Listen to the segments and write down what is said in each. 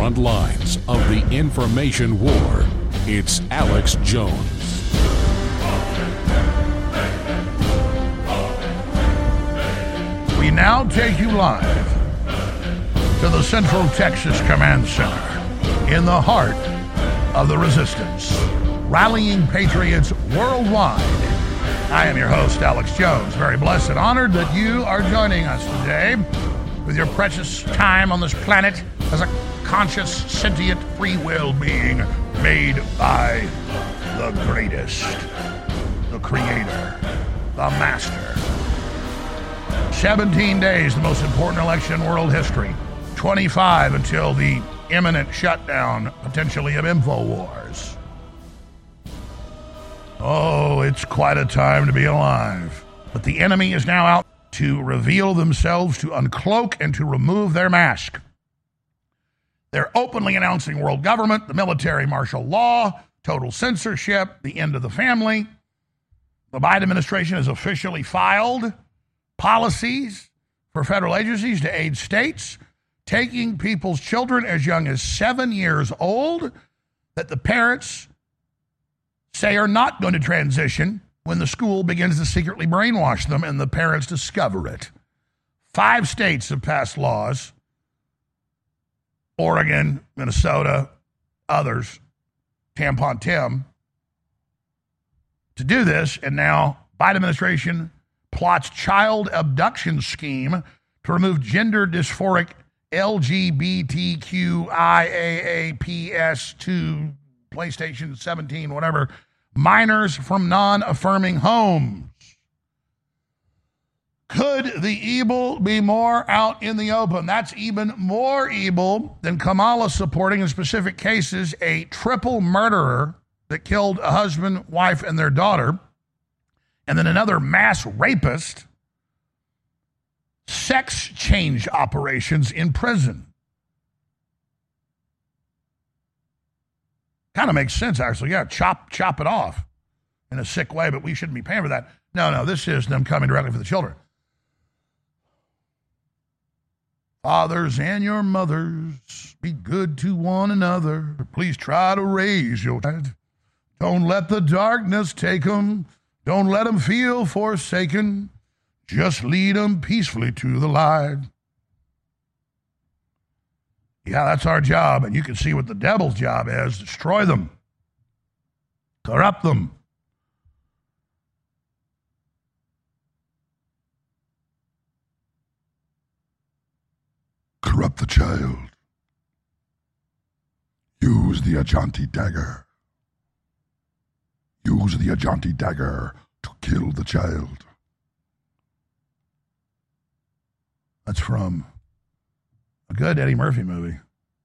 front lines of the information war, it's Alex Jones. We now take you live to the Central Texas Command Center in the heart of the resistance, rallying patriots worldwide. I am your host, Alex Jones. Very blessed and honored that you are joining us today with your precious time on this planet as a conscious, sentient, free will being made by the greatest, the creator, the master. 17 days, the most important election in world history. 25 until the imminent shutdown, potentially, of InfoWars. Oh, it's quite a time to be alive. But the enemy is now out to reveal themselves, to uncloak, and to remove their mask. They're openly announcing world government, the military martial law, total censorship, the end of the family. The Biden administration has officially filed policies for federal agencies to aid states, taking people's children as young as 7 years old that the parents say are not going to transition when the school begins to secretly brainwash them and the parents discover it. 5 states have passed laws, Oregon, Minnesota, others, Tampon Tim, to do this, and now Biden administration plots child abduction scheme to remove gender dysphoric LGBTQIAAPS2 PlayStation 17, whatever, minors from non-affirming homes. Could the evil be more out in the open? That's even more evil than Kamala supporting, in specific cases, a triple murderer that killed a husband, wife, and their daughter, and then another mass rapist, sex change operations in prison. Kind of makes sense, actually. Yeah, chop it off in a sick way, but we shouldn't be paying for that. No, this is them coming directly for the children. Fathers and your mothers, be good to one another. Please try to raise your child. Don't let the darkness take them. Don't let them feel forsaken. Just lead them peacefully to the light. Yeah, that's our job, and you can see what the devil's job is. Destroy them. Corrupt them. Corrupt the child. Use the Ajanti dagger. Use the Ajanti dagger to kill the child. That's from a good Eddie Murphy movie.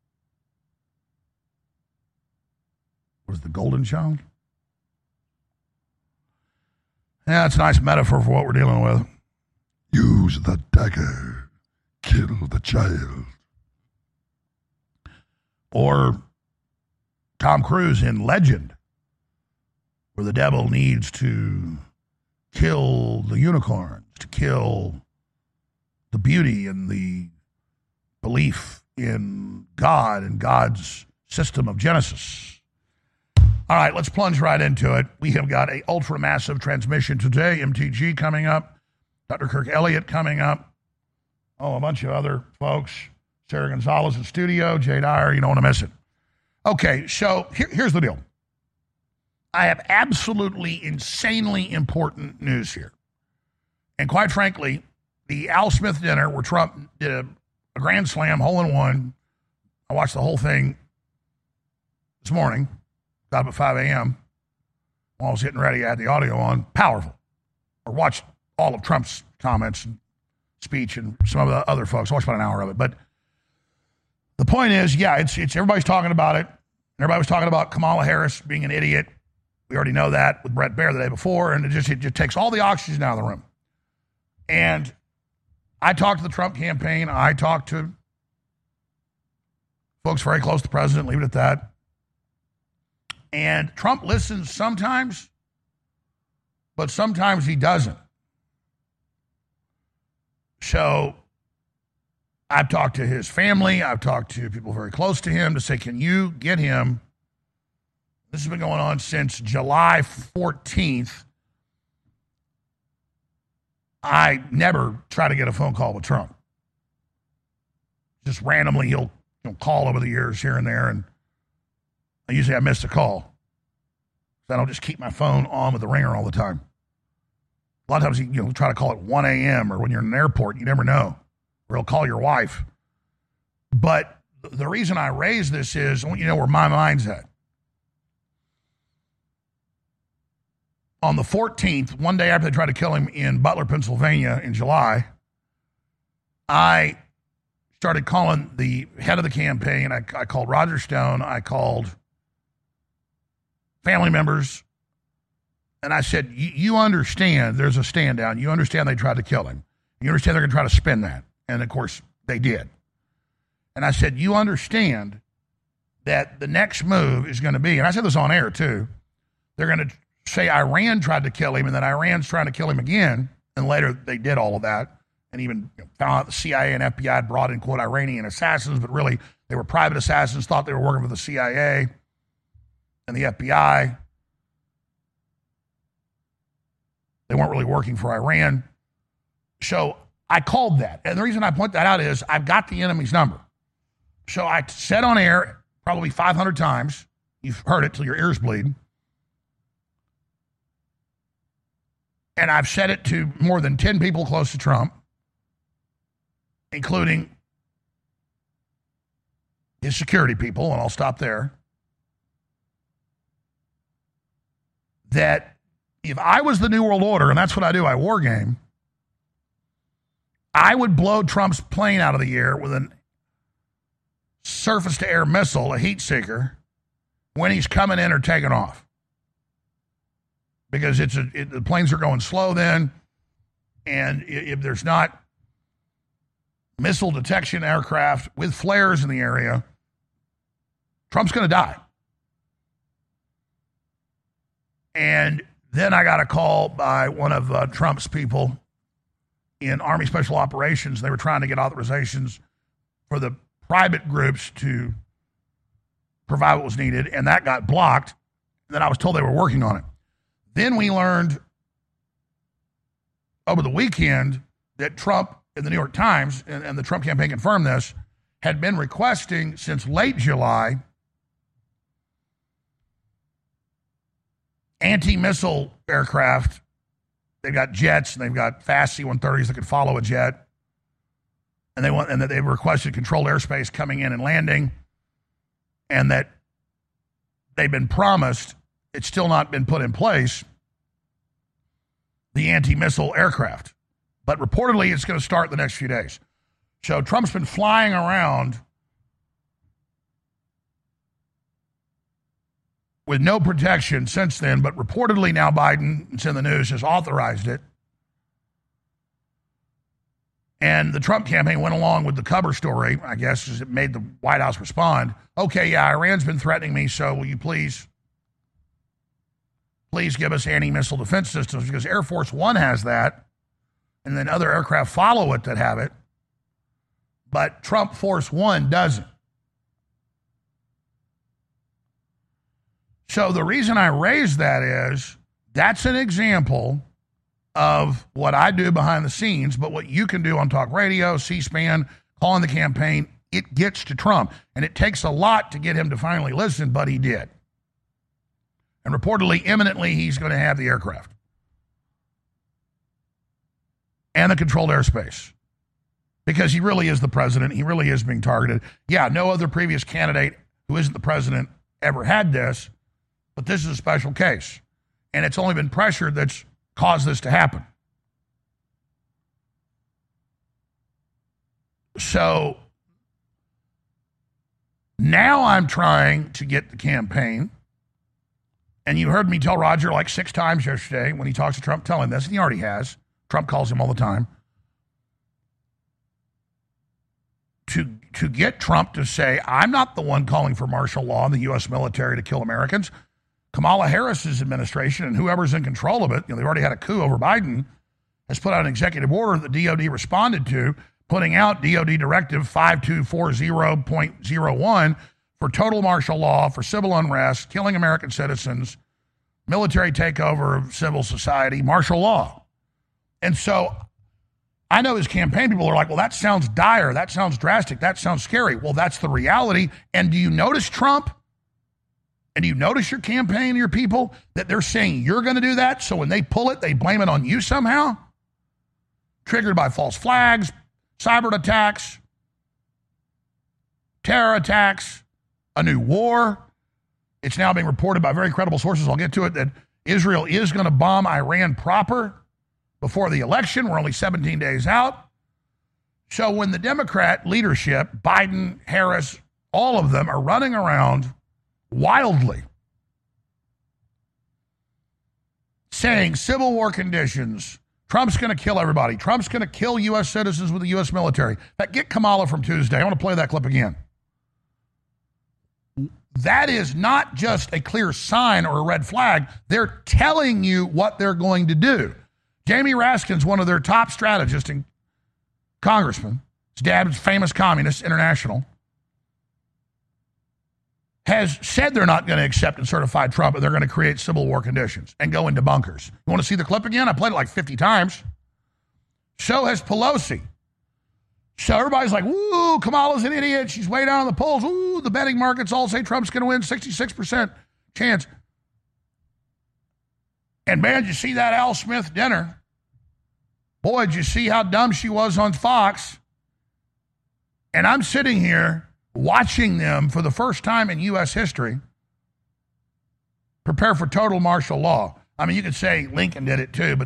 Was The Golden Child? Yeah, it's a nice metaphor for what we're dealing with. Use the dagger. Kill the child. Or Tom Cruise in Legend, where the devil needs to kill the unicorns, to kill the beauty and the belief in God and God's system of Genesis. All right, let's plunge right into it. We have got an ultra-massive transmission today, MTG coming up, Dr. Kirk Elliott coming up, a bunch of other folks, Sarah Gonzalez in studio, Jay Dyer, you don't want to miss it. Okay, so here's the deal. I have absolutely insanely important news here. And quite frankly, the Al Smith dinner where Trump did a grand slam, hole-in-one. I watched the whole thing this morning. Got up at 5 a.m. While I was getting ready, I had the audio on. Powerful. Or watched all of Trump's comments and speech and some of the other folks. I watched about an hour of it. But the point is, yeah, it's everybody's talking about it. Everybody was talking about Kamala Harris being an idiot. We already know that with Brett Baer the day before. And it just takes all the oxygen out of the room. And I talked to the Trump campaign. I talked to folks very close to the president, leave it at that. And Trump listens sometimes, but sometimes he doesn't. So I've talked to his family. I've talked to people very close to him to say, can you get him? This has been going on since July 14th. I never try to get a phone call with Trump. Just randomly, he'll call over the years here and there, and I miss a call. So I don't just keep my phone on with the ringer all the time. A lot of times, you try to call at 1 a.m. or when you're in an airport, you never know. Or he'll call your wife. But the reason I raise this is I want you to know where my mind's at. On the 14th, one day after they tried to kill him in Butler, Pennsylvania in July, I started calling the head of the campaign. I called Roger Stone. I called family members. And I said, you understand there's a stand down. You understand they tried to kill him. You understand they're going to try to spin that. And, of course, they did. And I said, you understand that the next move is going to be, and I said this on air, too, they're going to say Iran tried to kill him, and then Iran's trying to kill him again. And later they did all of that, and even found out the CIA and FBI had brought in, quote, Iranian assassins, but really they were private assassins, thought they were working for the CIA and the FBI. They weren't really working for Iran. So I called that. And the reason I point that out is I've got the enemy's number. So I said on air probably 500 times. You've heard it till your ears bleed. And I've said it to more than 10 people close to Trump, including his security people, and I'll stop there, that if I was the New World Order, and that's what I do, I war game, I would blow Trump's plane out of the air with a surface-to-air missile, a heat seeker, when he's coming in or taking off. Because the planes are going slow then, and if there's not missile detection aircraft with flares in the area, Trump's going to die. And then I got a call by one of Trump's people in Army Special Operations. They were trying to get authorizations for the private groups to provide what was needed, and that got blocked. Then I was told they were working on it. Then we learned over the weekend that Trump, in the New York Times, and the Trump campaign confirmed this, had been requesting since late July anti-missile aircraft. They've got jets, and they've got fast C-130s that could follow a jet. And that they requested controlled airspace coming in and landing, and that they've been promised, it's still not been put in place, the anti-missile aircraft. But reportedly, it's going to start the next few days. So Trump's been flying around with no protection since then, but reportedly now Biden, it's in the news, has authorized it. And the Trump campaign went along with the cover story, I guess, as it made the White House respond. Okay, yeah, Iran's been threatening me, so will you please give us anti-missile defense systems, because Air Force One has that, and then other aircraft follow it that have it, but Trump Force One doesn't. So the reason I raise that is that's an example of what I do behind the scenes, but what you can do on talk radio, C-SPAN, calling the campaign, it gets to Trump. And it takes a lot to get him to finally listen, but he did. And reportedly, imminently, he's going to have the aircraft and the controlled airspace, because he really is the president. He really is being targeted. Yeah, no other previous candidate who isn't the president ever had this, but this is a special case. And it's only been pressure that's caused this to happen. So now I'm trying to get the campaign. And you heard me tell Roger like 6 times yesterday when he talks to Trump, tell him this, and he already has. Trump calls him all the time. To get Trump to say, I'm not the one calling for martial law in the U.S. military to kill Americans. Kamala Harris's administration and whoever's in control of it, they've already had a coup over Biden, has put out an executive order that DOD responded to, putting out DOD Directive 5240.01 for total martial law for civil unrest, killing American citizens, military takeover of civil society, martial law. And so I know his campaign people are like, well, that sounds dire. That sounds drastic. That sounds scary. Well, that's the reality. And do you notice Trump? And do you notice your campaign, your people, that they're saying you're going to do that? So when they pull it, they blame it on you somehow? Triggered by false flags, cyber attacks, terror attacks, a new war. It's now being reported by very credible sources, I'll get to it, that Israel is going to bomb Iran proper before the election. We're only 17 days out. So when the Democrat leadership, Biden, Harris, all of them are running around wildly saying civil war conditions, Trump's going to kill everybody, Trump's going to kill U.S. citizens with the U.S. military. Get Kamala from Tuesday. I want to play that clip again. That is not just a clear sign or a red flag. They're telling you what they're going to do. Jamie Raskin's one of their top strategists and congressman. His dad was famous communist, international. Has said they're not going to accept and certify Trump, but they're going to create civil war conditions and go into bunkers. You want to see the clip again? I played it like 50 times. So has Pelosi. So everybody's like, woo, Kamala's an idiot. She's way down in the polls. Ooh, the betting markets all say Trump's going to win, 66% chance. And man, did you see that Al Smith dinner? Boy, did you see how dumb she was on Fox? And I'm sitting here watching them for the first time in U.S. history prepare for total martial law. I mean, you could say Lincoln did it too, but